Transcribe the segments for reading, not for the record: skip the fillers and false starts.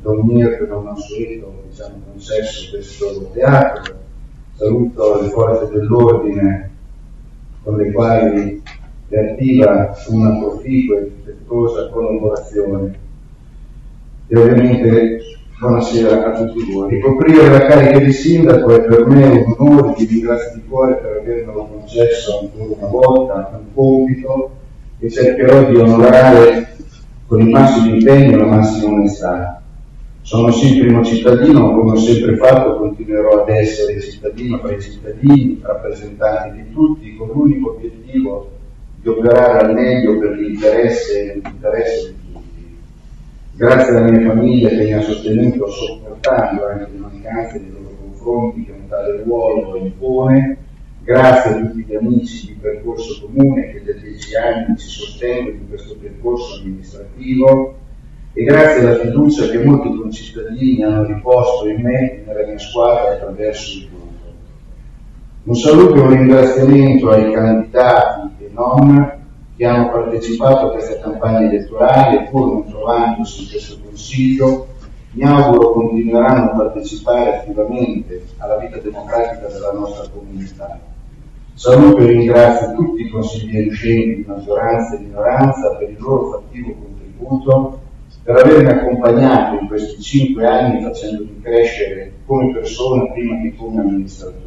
Don Mirko Don Mansueto che ci hanno concesso questo teatro, saluto le forze dell'ordine con le quali è attiva una proficua e rispettosa collaborazione. E ovviamente buonasera a tutti voi. Ricoprire la carica di sindaco è per me un onore, vi ringrazio di cuore per avermelo concesso ancora una volta, un compito che cercherò di onorare con il massimo impegno e la massima onestà. Sono sì il primo cittadino, come ho sempre fatto, continuerò ad essere cittadino fra i cittadini, rappresentante di tutti, con l'unico obiettivo di operare al meglio per l'interesse di tutti. Grazie alla mia famiglia che mi ha sostenuto sopportando anche le mancanze nei loro confronti che un tale ruolo impone, grazie a tutti gli amici di percorso comune che da 10 anni ci sostengono in questo percorso amministrativo e grazie alla fiducia che molti concittadini hanno riposto in me e nella mia squadra attraverso il gruppo. Un saluto e un ringraziamento ai candidati e non che hanno partecipato a questa campagna elettorale e pur non trovandosi in questo Consiglio, mi auguro continueranno a partecipare attivamente alla vita democratica della nostra comunità. Saluto e ringrazio tutti i consiglieri uscenti di maggioranza e minoranza per il loro fattivo contributo, per avermi accompagnato in questi 5 anni facendomi crescere come persona prima che come amministratore.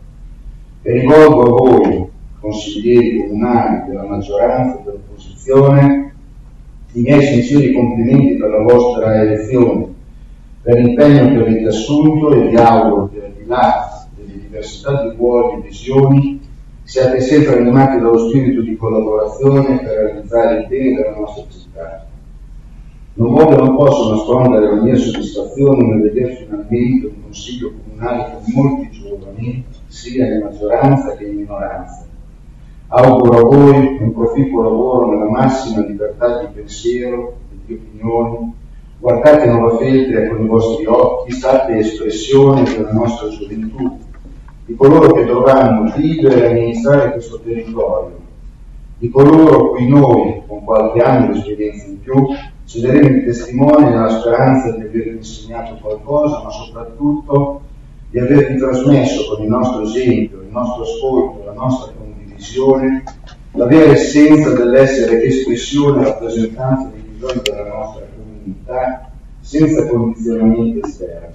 E rivolgo a voi, consiglieri comunali della maggioranza e dell'opposizione, i miei sinceri complimenti per la vostra elezione, per l'impegno che avete assunto e vi auguro che al di là delle diversità di ruoli e visioni siate sempre animati dallo spirito di collaborazione per realizzare il bene della nostra città. Non voglio e non posso nascondere la mia soddisfazione nel vedere finalmente un consiglio comunale con molti giovani, sia in maggioranza che in minoranza. Auguro a voi un proficuo lavoro nella massima libertà di pensiero e di opinioni. Guardate Nova Feltria con i vostri occhi, state espressione della nostra gioventù, di coloro che dovranno vivere e amministrare questo territorio, di coloro cui noi, con qualche anno di esperienza in più, ci daremo il testimone nella speranza di avervi insegnato qualcosa, ma soprattutto di avervi trasmesso con il nostro esempio, il nostro ascolto, la nostra condivisione, la vera essenza dell'essere espressione e rappresentanza dei bisogni della nostra comunità, senza condizionamenti esterni.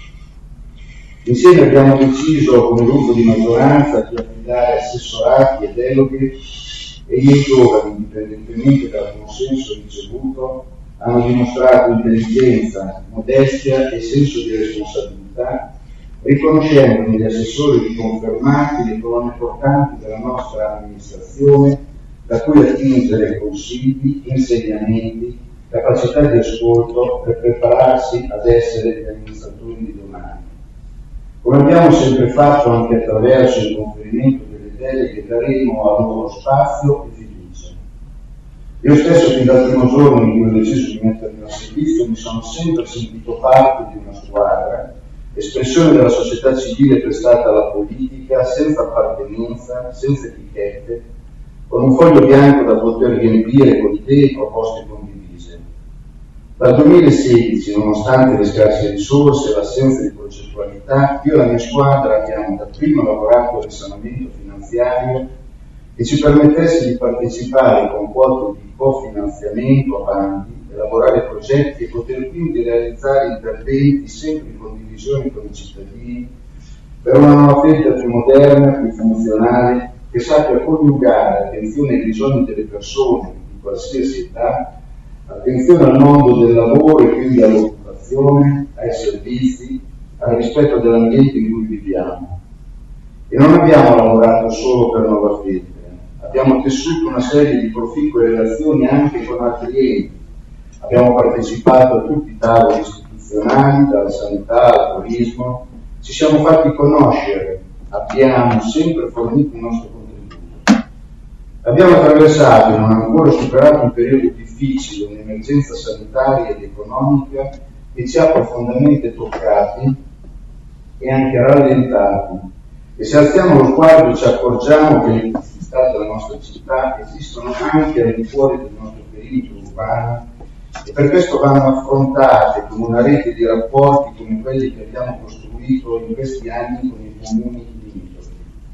Insieme abbiamo deciso come gruppo di maggioranza di affidare assessorati e deleghe e i miei giovani, indipendentemente dal consenso ricevuto, hanno dimostrato intelligenza, modestia e senso di responsabilità, riconoscendo negli assessori riconfermati le colonne portanti della nostra amministrazione da cui attingere consigli, insegnamenti, capacità di ascolto per prepararsi ad essere gli amministratori di domani. Come abbiamo sempre fatto anche attraverso il conferimento delle deleghe, daremo a loro spazio e fiducia. Io stesso, fin dal primo giorno in cui ho deciso di mettermi al servizio, mi sono sempre sentito parte di una squadra, espressione della società civile prestata alla politica, senza appartenenza, senza etichette, con un foglio bianco da poter riempire con idee e proposte condivise. Dal 2016, nonostante le scarse risorse e l'assenza di progettualità, io e la mia squadra abbiamo dapprima lavorato al risanamento finanziario che ci permettesse di partecipare con quote di cofinanziamento a bandi, elaborare progetti e poter quindi realizzare interventi sempre in condivisione con i cittadini per una Nova Feltria più moderna, più funzionale, che sappia coniugare attenzione ai bisogni delle persone di qualsiasi età, attenzione al mondo del lavoro e quindi all'occupazione, ai servizi, al rispetto dell'ambiente in cui viviamo. E non abbiamo lavorato solo per Nova Feltria, abbiamo tessuto una serie di proficue relazioni anche con altri enti. Abbiamo partecipato a tutti i tavoli istituzionali, dalla sanità al turismo, ci siamo fatti conoscere, abbiamo sempre fornito il nostro contributo. Abbiamo attraversato e non ancora superato un periodo difficile, un'emergenza sanitaria ed economica che ci ha profondamente toccati e anche rallentati. E se alziamo lo sguardo ci accorgiamo che le criticità della nostra città esistono anche al di fuori del nostro perimetro urbano e per questo vanno affrontate con una rete di rapporti come quelli che abbiamo costruito in questi anni con i comuni limitrofi.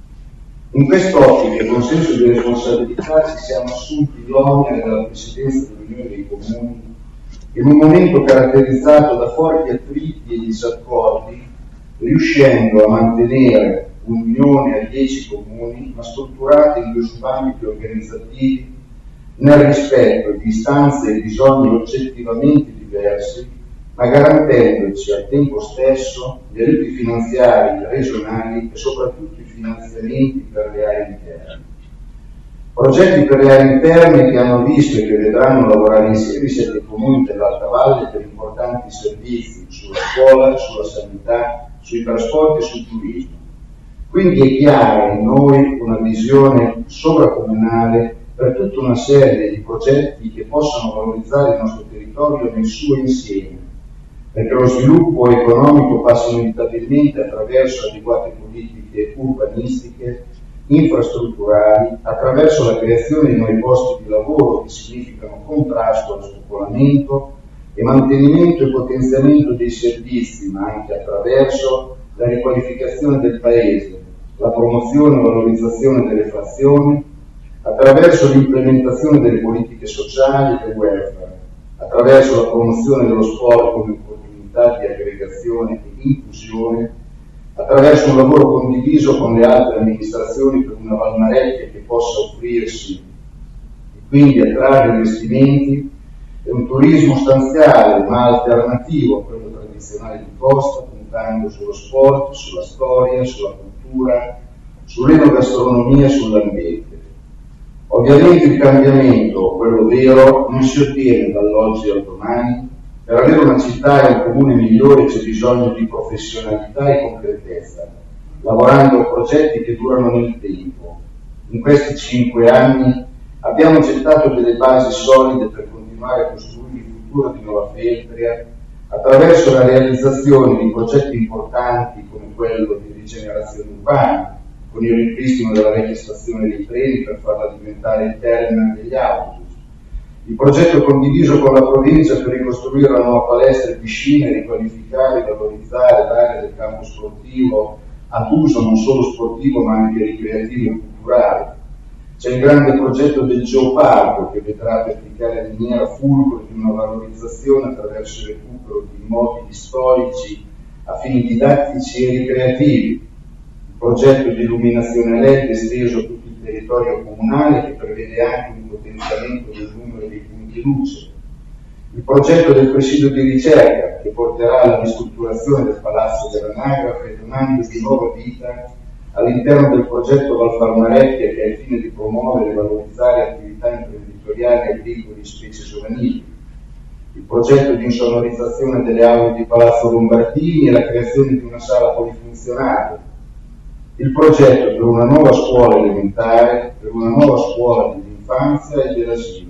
In quest'ottica e con senso di responsabilità ci siamo assunti l'onere della Presidenza dell'Unione dei Comuni in un momento caratterizzato da forti attriti e disaccordi, riuscendo a mantenere un'unione a 10 comuni, ma strutturata in 2 subambiti organizzativi nel rispetto di istanze e bisogni oggettivamente diversi, ma garantendoci al tempo stesso gli aiuti finanziari regionali e soprattutto i finanziamenti per le aree interne. Progetti per le aree interne che hanno visto e che vedranno lavorare insieme i 7 comuni dell'Alta Valle per importanti servizi sulla scuola, sulla sanità, sui trasporti e sul turismo. Quindi è chiara in noi una visione sovracomunale per tutta una serie di progetti che possano valorizzare il nostro territorio nel suo insieme, perché lo sviluppo economico passa inevitabilmente attraverso adeguate politiche urbanistiche, infrastrutturali, attraverso la creazione di nuovi posti di lavoro che significano contrasto allo spopolamento e mantenimento e potenziamento dei servizi, ma anche attraverso la riqualificazione del paese, la promozione e valorizzazione delle frazioni, attraverso l'implementazione delle politiche sociali e del welfare, attraverso la promozione dello sport come opportunità di aggregazione e inclusione, attraverso un lavoro condiviso con le altre amministrazioni per una Valmarecchia che possa offrirsi e quindi attrarre investimenti, e un turismo stanziale ma alternativo a quello tradizionale di costa, puntando sullo sport, sulla storia, sulla cultura, sull'enogastronomia e sull'ambiente. Ovviamente il cambiamento, quello vero, non si ottiene dall'oggi al domani. Per avere una città e un comune migliore c'è bisogno di professionalità e concretezza, lavorando a progetti che durano nel tempo. In questi 5 anni abbiamo gettato delle basi solide per continuare a costruire il futuro di Nova Feltria attraverso la realizzazione di progetti importanti come quello di rigenerazione urbana, con il ripristino della vecchia stazione dei treni per farla diventare il terminal degli autobus, il progetto condiviso con la provincia per ricostruire la nuova palestra e piscina e riqualificare e valorizzare l'area del campo sportivo ad uso non solo sportivo ma anche ricreativo e culturale. C'è il grande progetto del Geoparco che vedrà per applicare miniera fulcro di una valorizzazione attraverso il recupero di immobili storici a fini didattici e ricreativi, il progetto di illuminazione LED esteso a tutto il territorio comunale che prevede anche un potenziamento del numero dei punti luce, il progetto del presidio di ricerca che porterà alla ristrutturazione del Palazzo dell'Anagrafe donando di nuova vita all'interno del progetto Valfarmarecchia che ha il fine di promuovere e valorizzare attività imprenditoriali, agricole e specie giovanili, il progetto di insonorizzazione delle aule di Palazzo Lombardini e la creazione di una sala polifunzionale, il progetto per una nuova scuola elementare, per una nuova scuola dell'infanzia e dell'asilo.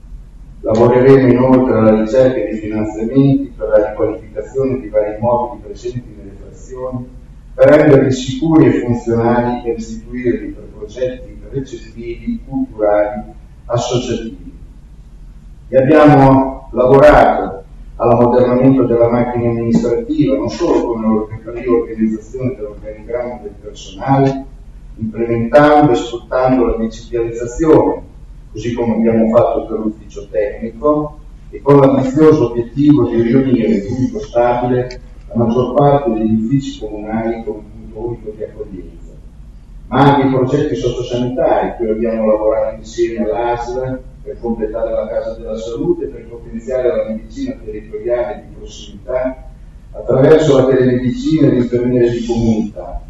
Lavoreremo inoltre alla ricerca di finanziamenti per la riqualificazione di vari immobili presenti nelle frazioni, per renderli sicuri e funzionali e restituirli per progetti recettivi, culturali, associativi. E abbiamo lavorato all'ammodernamento della macchina amministrativa, non solo come riorganizzazione dell'organigramma del personale, implementando e sfruttando la digitalizzazione, così come abbiamo fatto per l'ufficio tecnico, e con l'ambizioso obiettivo di riunire in pubblico stabile la maggior parte degli uffici comunali con un punto unico di accoglienza, ma anche i progetti sociosanitari, cui abbiamo lavorato insieme all'ASL per completare la Casa della Salute e per potenziare la medicina territoriale di prossimità attraverso la telemedicina e l'infermiere di comunità.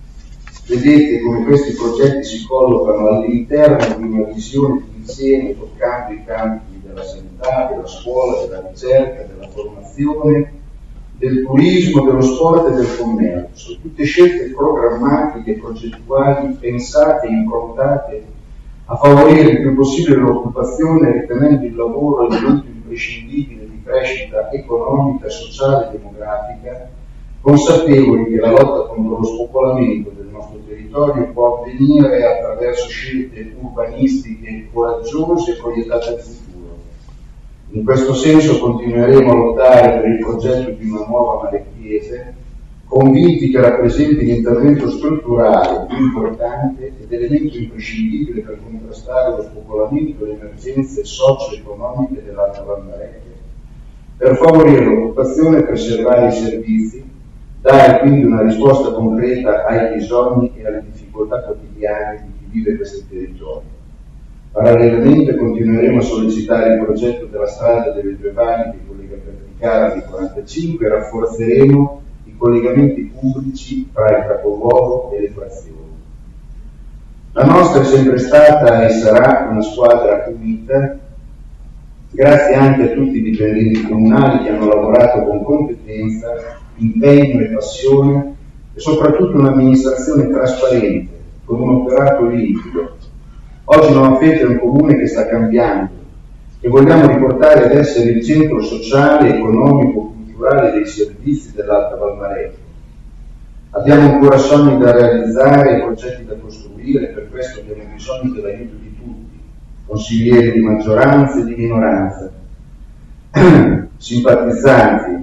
Vedete come questi progetti si collocano all'interno di una visione di insieme toccando i campi della sanità, della scuola, della ricerca, della formazione, del turismo, dello sport e del commercio, tutte scelte programmatiche e progettuali pensate e improntate a favorire il più possibile l'occupazione, ritenendo il lavoro l'elemento imprescindibile di crescita economica, sociale e demografica, consapevoli che la lotta contro lo spopolamento del nostro territorio può avvenire attraverso scelte urbanistiche coraggiose e proiettate al futuro. In questo senso continueremo a lottare per il progetto di una nuova Malechiese, convinti che rappresenti l'intervento strutturale più importante ed elemento imprescindibile per contrastare lo spopolamento e le emergenze socio-economiche dell'Alta Valmarecchia, per favorire l'occupazione e preservare i servizi, dare quindi una risposta concreta ai bisogni e alle difficoltà quotidiane di chi vive questi territori. Parallelamente continueremo a sollecitare il progetto della strada delle Due Valli che collega Perticara al 45 e rafforzeremo i collegamenti pubblici tra il capoluogo e le frazioni. La nostra è sempre stata e sarà una squadra unita, grazie anche a tutti i dipendenti comunali che hanno lavorato con competenza, impegno e passione e soprattutto un'amministrazione trasparente, con un operato limpido. Oggi Novafete è un comune che sta cambiando e vogliamo riportare ad essere il centro sociale, economico, culturale dei servizi dell'Alta Valmarecchia. Abbiamo ancora sogni da realizzare e progetti da costruire, per questo abbiamo bisogno dell'aiuto di tutti, consiglieri di maggioranza e di minoranza, simpatizzanti,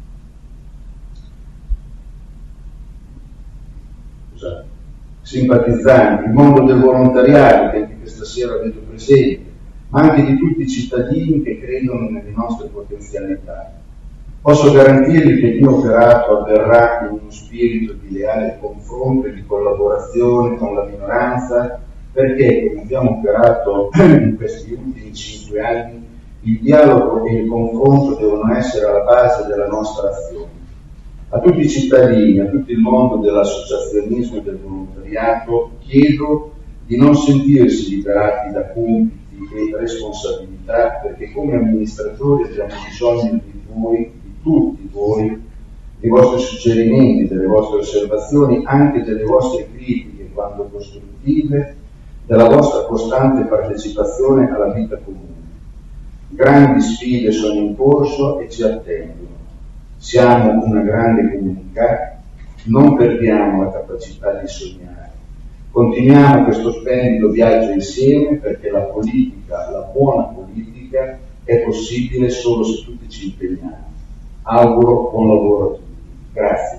il mondo del volontariato che anche questa sera vedo presente, ma anche di tutti i cittadini che credono nelle nostre potenzialità. Posso garantirvi che il mio operato avverrà in uno spirito di leale confronto e di collaborazione con la minoranza, perché, come abbiamo operato in questi ultimi 5 anni, il dialogo e il confronto devono essere alla base della nostra azione. A tutti i cittadini, a tutto il mondo dell'associazionismo e del volontariato, chiedo di non sentirsi liberati da compiti e responsabilità, perché come amministratori abbiamo bisogno di voi, di tutti voi, dei vostri suggerimenti, delle vostre osservazioni, anche delle vostre critiche, quando costruttive, della vostra costante partecipazione alla vita comune. Grandi sfide sono in corso e ci attendono. Siamo una grande comunità, non perdiamo la capacità di sognare. Continuiamo questo splendido viaggio insieme, perché la politica, la buona politica, è possibile solo se tutti ci impegniamo. Auguro buon lavoro a tutti. Grazie.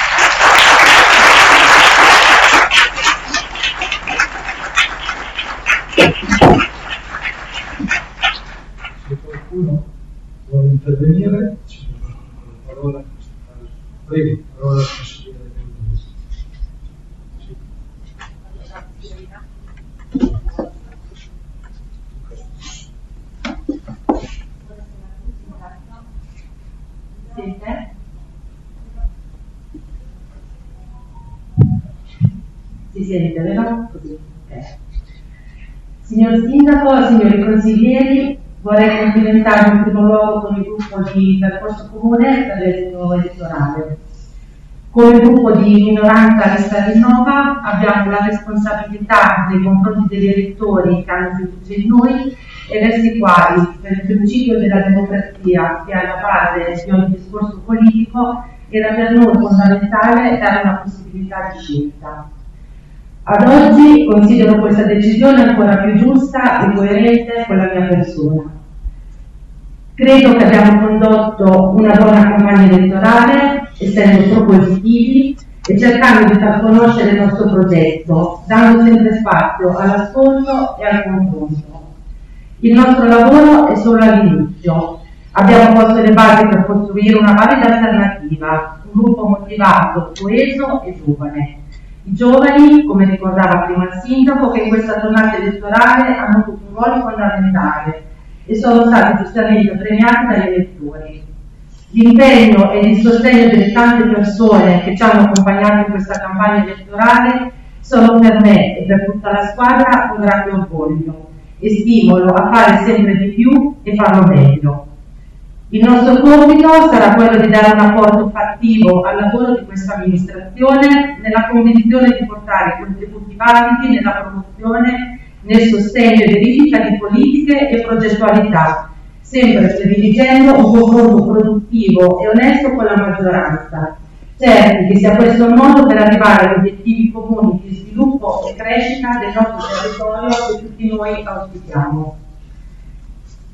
Se qualcuno vuole intervenire, ci do la parola. Prego, parola al consigliere del Si sente, vero? Così. Signor Sindaco, signori consiglieri, vorrei complimentarmi in primo luogo con il gruppo di Percorso Comune per l'esito elettorale. Come gruppo di minoranza Lista Rinnova abbiamo la responsabilità nei confronti degli elettori che hanno fiducia in noi e verso i quali, per il principio della democrazia che è alla base di ogni discorso politico, era per noi fondamentale dare una possibilità di scelta. Ad oggi considero questa decisione ancora più giusta e coerente con la mia persona. Credo che abbiamo condotto una buona campagna elettorale, essendo propositivi e cercando di far conoscere il nostro progetto, dando sempre spazio all'ascolto e al confronto. Il nostro lavoro è solo all'inizio. Abbiamo posto le basi per costruire una valida alternativa, un gruppo motivato, coeso e giovane. I giovani, come ricordava prima il sindaco, che in questa tornata elettorale hanno avuto un ruolo fondamentale e sono stati giustamente premiati dagli elettori. L'impegno e il sostegno delle tante persone che ci hanno accompagnato in questa campagna elettorale sono per me e per tutta la squadra un grande orgoglio e stimolo a fare sempre di più e farlo meglio. Il nostro compito sarà quello di dare un apporto fattivo al lavoro di questa amministrazione nella convinzione di portare contributi validi nella promozione, nel sostegno e verifica di politiche e progettualità, sempre prediligendo un confronto produttivo e onesto con la maggioranza, certi che sia questo il modo per arrivare agli obiettivi comuni di sviluppo e crescita del nostro territorio che tutti noi auspichiamo.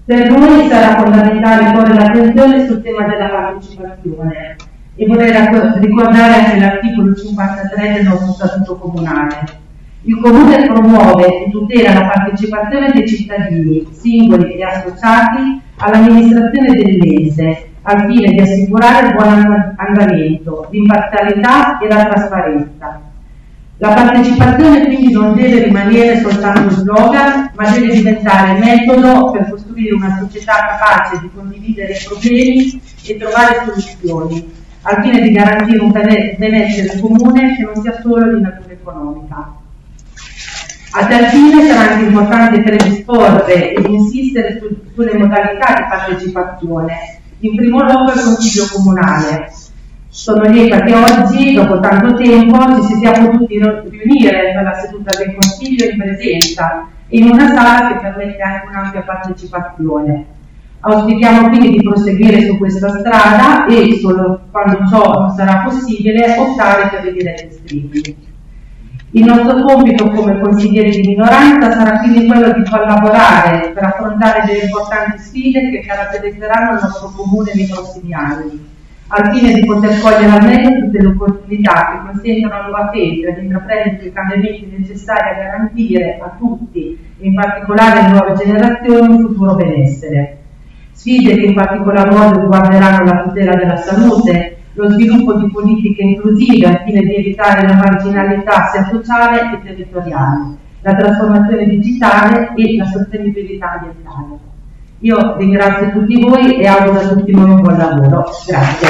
Per noi sarà fondamentale porre l'attenzione sul tema della partecipazione e vorrei ricordare anche l'articolo 53 del nostro Statuto Comunale. Il Comune promuove e tutela la partecipazione dei cittadini, singoli e associati, all'amministrazione dell'ente, al fine di assicurare il buon andamento, l'imparzialità e la trasparenza. La partecipazione quindi non deve rimanere soltanto slogan, ma deve diventare metodo per costruire una società capace di condividere i problemi e trovare soluzioni, al fine di garantire un benessere comune che non sia solo di natura economica. A tal fine sarà anche importante predisporre ed insistere sulle modalità di partecipazione, in primo luogo il Consiglio Comunale. Sono lieta che oggi, dopo tanto tempo, ci si sia potuti riunire per la seduta del Consiglio in presenza e in una sala che permette anche un'ampia partecipazione. Auspichiamo quindi di proseguire su questa strada e, solo quando ciò non sarà possibile, optare per le dirette streaming. Il nostro compito come consiglieri di minoranza sarà quindi quello di collaborare per affrontare delle importanti sfide che caratterizzeranno il nostro comune nei prossimi anni, al fine di poter cogliere al meglio tutte le opportunità che consentono a Nuova Feltre di intraprendere i cambiamenti necessari a garantire a tutti, e in particolare alle nuove generazioni, un futuro benessere. Sfide che in particolar modo riguarderanno la tutela della salute, lo sviluppo di politiche inclusive al fine di evitare la marginalità sia sociale che territoriale, la trasformazione digitale e la sostenibilità ambientale. Io ringrazio tutti voi e auguro a tutti noi un buon lavoro. Grazie.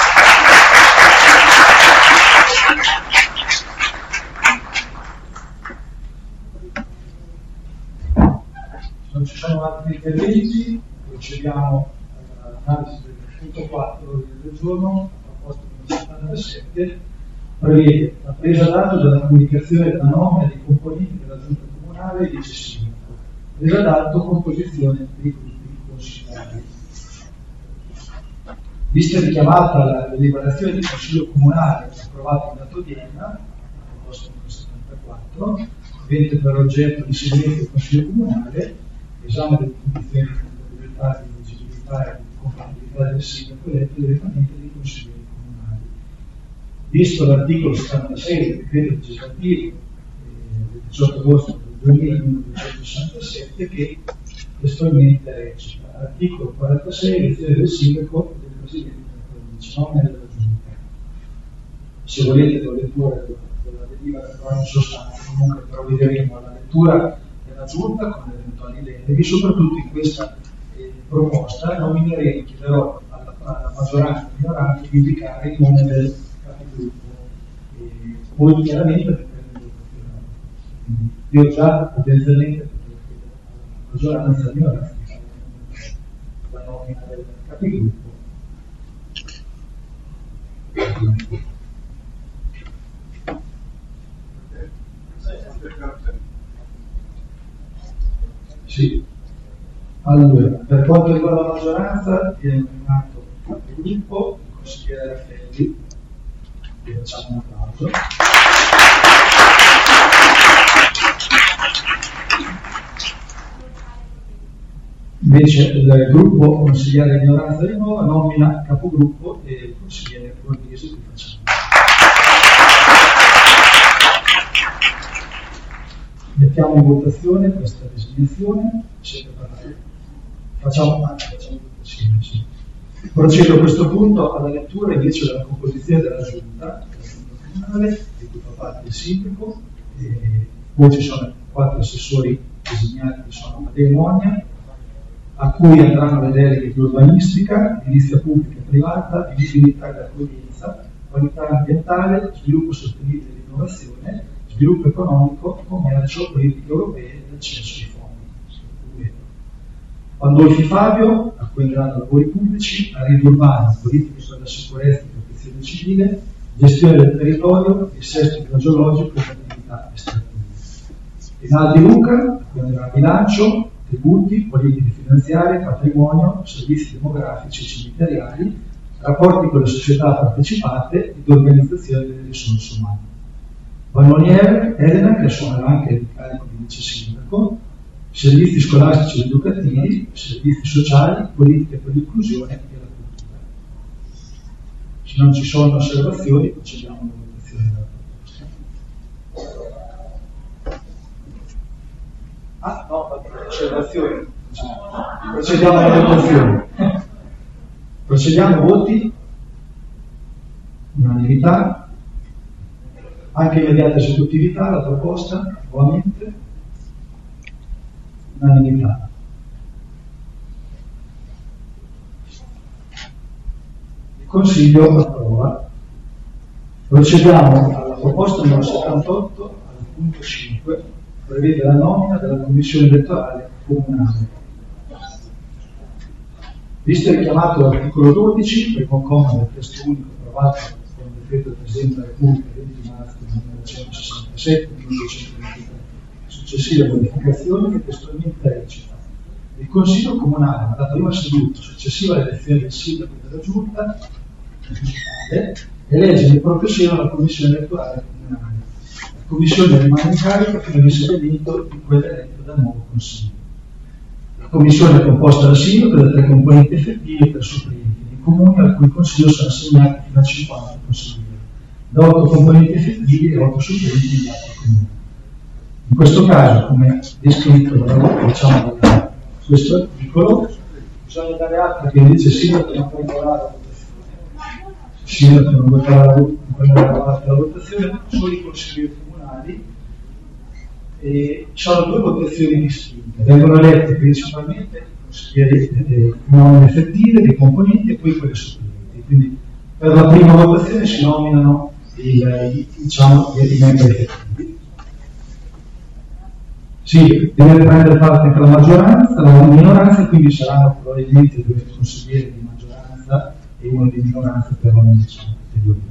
Non ci sono altri interventi, procediamo all'analisi del punto 4 del giorno. 77 prevede la presa d'atto della comunicazione della nomina dei componenti della giunta comunale e vice sindaco, presa d'atto composizione dei gruppi consigliari. Vista richiamata la deliberazione del Consiglio Comunale approvata in data odierna, proposta numero 74, avente per oggetto l'inserimento del Consiglio Comunale, esame delle condizioni di compatibilità, di eleggibilità e di compatibilità del sindaco eletto direttamente dei consiglieri. Visto l'articolo 76 del decreto legislativo del 18 agosto del 2267 che testualmente recita: articolo 46, elezione del sindaco e del presidente della provincia, nomina della giunta. Se volete la lettura della delibera in sostanza, comunque provvederemo alla lettura della giunta con eventuali deleghe. Soprattutto in questa proposta nomineremo, chiederò alla maggioranza e minoranza di indicare il nome del capogruppo, poi chiaramente dipende. Io già potenzialmente la maggioranza e la minoranza la nomina del capogruppo. Sì. Allora, per quanto riguarda la maggioranza, viene nominato capogruppo il consigliere Raffaelli. Facciamo un applauso. Invece il gruppo consigliere di minoranza di nuova nomina capogruppo e il consigliere Borghese. Mettiamo in votazione questa designazione. Facciamo votazione. Sì. Procedo a questo punto alla lettura invece della composizione della giunta comunale, di cui fa parte il sindaco, poi ci sono 4 assessori designati che sono Matteo Monia, a cui andranno le deleghe di urbanistica, edilizia pubblica e privata, vivibilità e accoglienza, qualità ambientale, sviluppo sostenibile e innovazione, sviluppo economico, commercio, politiche europee e accesso ai fondi. Pandolfi Fabio, a cui andranno lavori pubblici, arredo urbano, politiche per la sicurezza e protezione civile, gestione del territorio, dissesto idrogeologico e attività estrattive. Rinaldi Luca, a cui andrà bilancio, tributi, politiche finanziarie, patrimonio, servizi demografici e cimiteriali, rapporti con le società partecipate ed organizzazione delle risorse umane. Vanonier Elena, che assumerà anche il carico di vice sindaco, servizi scolastici ed educativi, servizi sociali, politiche per l'inclusione e la cultura. Se non ci sono osservazioni, procediamo alla votazione della proposta. Osservazioni. Procediamo alla votazione. Procediamo a voti. Unanimità. Anche immediata esecutività, la proposta, nuovamente. Unanimità. Il Consiglio approva. Procediamo alla proposta numero 78, al punto 5, prevede la nomina della Commissione elettorale comunale. Visto il richiamato l'articolo 12, primo comma del testo unico approvato con il decreto del Presidente della Repubblica 20 marzo 1967, 1923, successive modificazioni che testualmente recita: il Consiglio Comunale, alla prima seduta successiva alle elezioni del Sindaco e della Giunta municipale, elegge nel proprio seno la Commissione elettorale comunale. La Commissione rimane in carica fino all'inserimento di quella eletta dal nuovo Consiglio. La Commissione è composta da sindaco e da 3 componenti effettivi e 3 supplenti di comuni al cui Consiglio sono assegnati fino a 50 consiglieri, da 8 componenti effettivi e 8 supplenti di altri comuni. In questo caso, come descritto da questo articolo, bisogna dare atto che invece sindaco non può imparare la votazione. Sindaco non può imparare la votazione, solo i consiglieri comunali. E ci sono 2 votazioni distinte, vengono elette principalmente i consiglieri nomine effettive dei componenti e poi quelle supplenti. Quindi per la prima votazione si nominano i membri effettivi. Sì, deve prendere parte anche la maggioranza, la minoranza, quindi saranno probabilmente 2 consiglieri di maggioranza e 1 di minoranza per ogni categoria.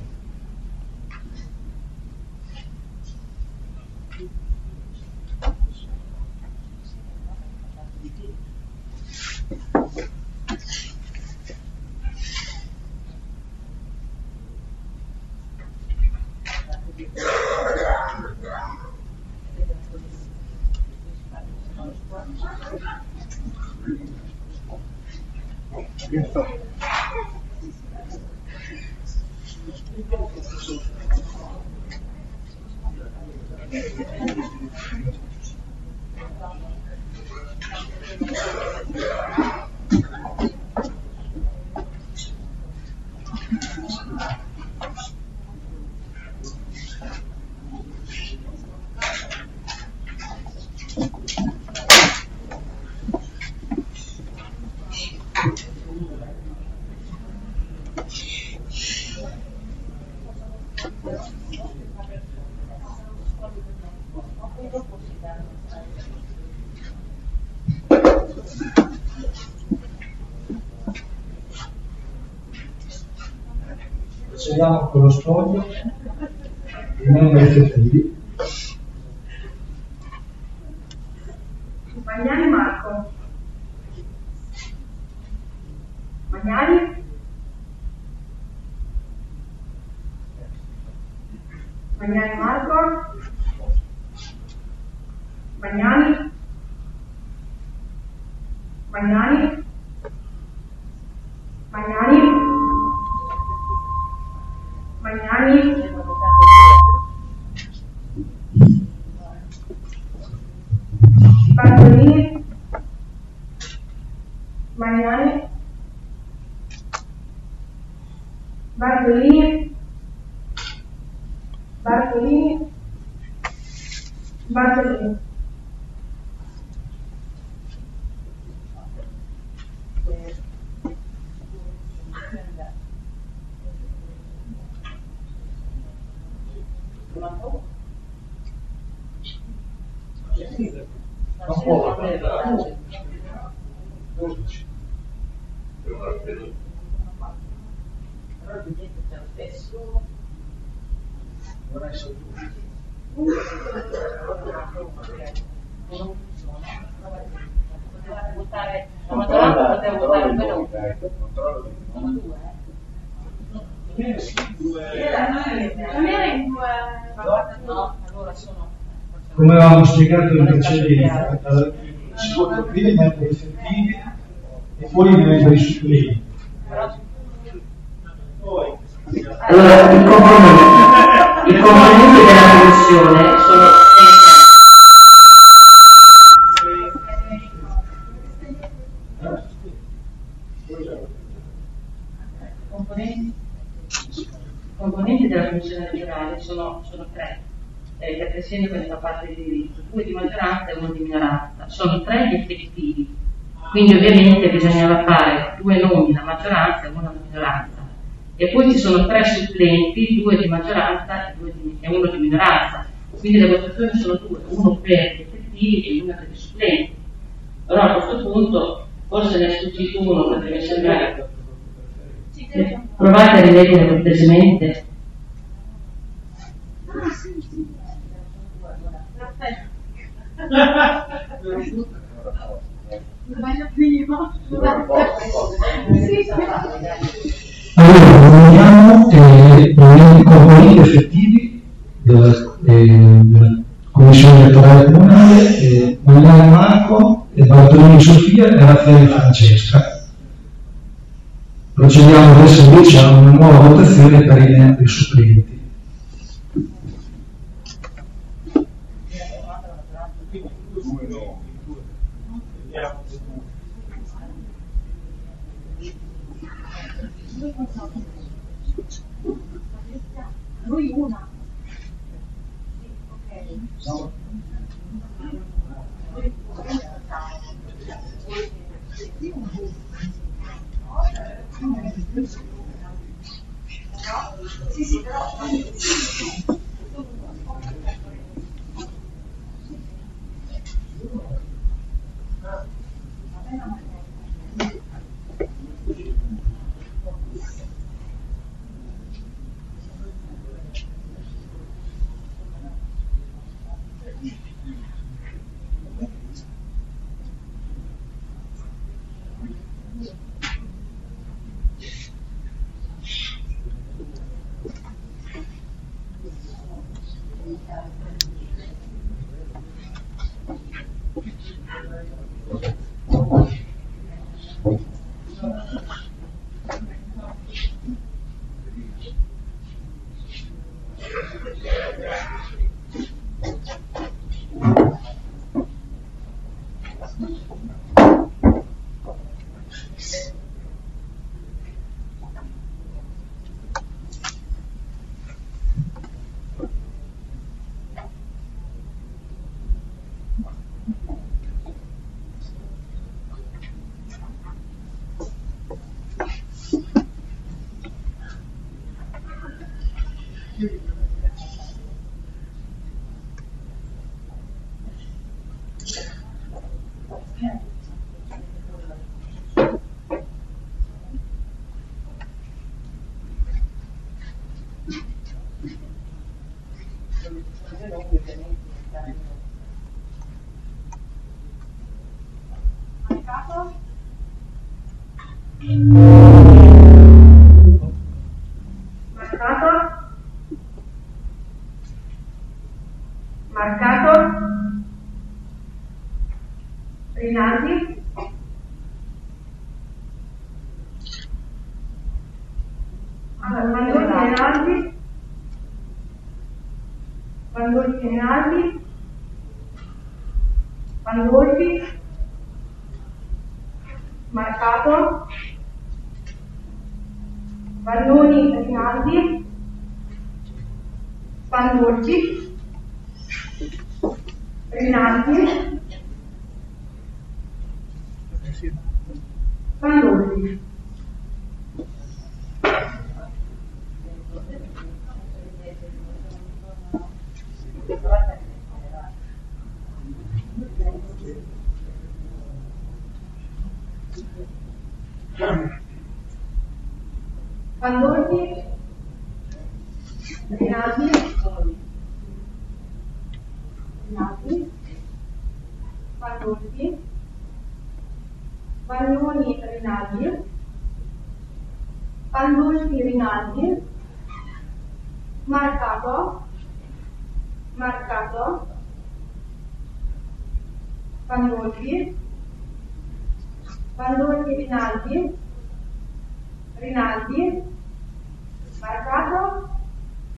Procediamo con lo spoglio dei membri effettivi. Magnani Marco. Magnani. Magnani Marco. Magnani. Magnani. Magnani. Magnani. Bartolini. Magnani. Bartolini. Bartolini. Bartolini. Come avevamo spiegato in precedenza, vota prima i membri effettivi e poi i membri supplenti. Allora, i componenti della commissione sono i componenti della commissione regionale sono tre, che presiedono da parte di diritto, 2 di maggioranza e 1 di minoranza. Sono 3 gli effettivi, quindi ovviamente bisognava fare 2 nomi da maggioranza e 1 da minoranza. E poi ci sono 3 supplenti, 2 di maggioranza e 1 di minoranza. Quindi le votazioni sono 2, 1 per gli effettivi e 1 per i supplenti. Però a questo punto forse ne è sfuggito uno perché mi sembra. Provate a rileggere cortesemente. Allora, vediamo i componenti effettivi della Commissione elettorale comunale, Magliano Marco, Bartolini Sofia e Raffaele Francesca. Procediamo adesso invece a una nuova votazione per i membri supplenti. Lui una. Sì, sì, però. Marcato. Rinaldi. Rinaldi. Pandolfi. Marcato. Vannoni Rinaldi. Pandolfi. Rinaldi. Pandolfi. Pandolfi. Rinaldi. Rinaldi. Pandolfi. Vannoni Rinaldi. Pandolfi Rinaldi. Marcato. Pandolfi. Bandoni Rinaldi, Marca,